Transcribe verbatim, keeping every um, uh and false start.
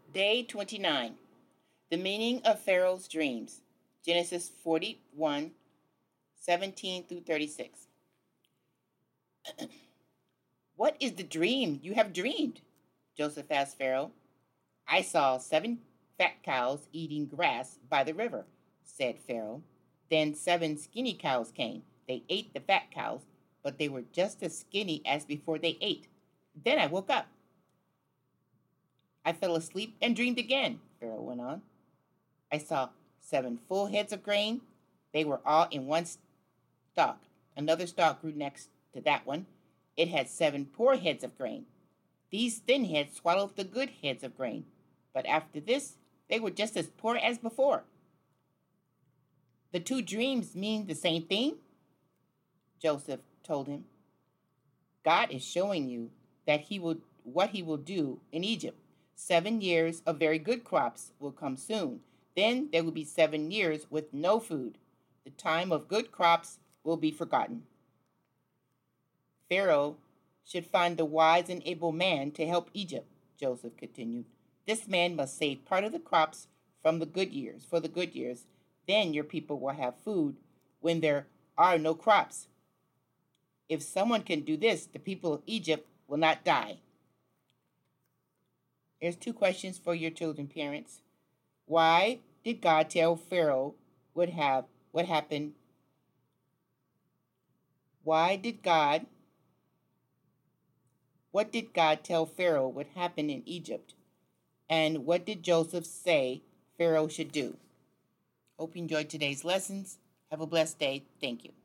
Day twenty-nine. The meaning of Pharaoh's dreams. Genesis forty-one, seventeen through thirty-six. What is the dream you have dreamed? Joseph asked Pharaoh. I saw seven fat cows eating grass by the river, said Pharaoh. Then seven skinny cows came. They ate the fat cows, but they were just as skinny as before they ate. Then I woke up. I fell asleep and dreamed again, Pharaoh went on. I saw seven full heads of grain. They were all in one stalk. Another stalk grew next to that one. It had seven poor heads of grain. These thin heads swallowed the good heads of grain. But after this, they were just as poor as before. The two dreams mean the same thing? Joseph told him. God is showing you that he will what he will do in Egypt. Seven years of very good crops will come soon. Then there will be seven years with no food. The time of good crops will be forgotten. Pharaoh should find the wise and able man to help Egypt, Joseph continued. This man must save part of the crops from the good years, for the good years. Then your people will have food when there are no crops. If someone can do this, the people of Egypt will not die. There's two questions for your children, parents. Why did God tell Pharaoh would have what happened? Why did God What did God tell Pharaoh would happen in Egypt? And what did Joseph say Pharaoh should do? Hope you enjoyed today's lessons. Have a blessed day. Thank you.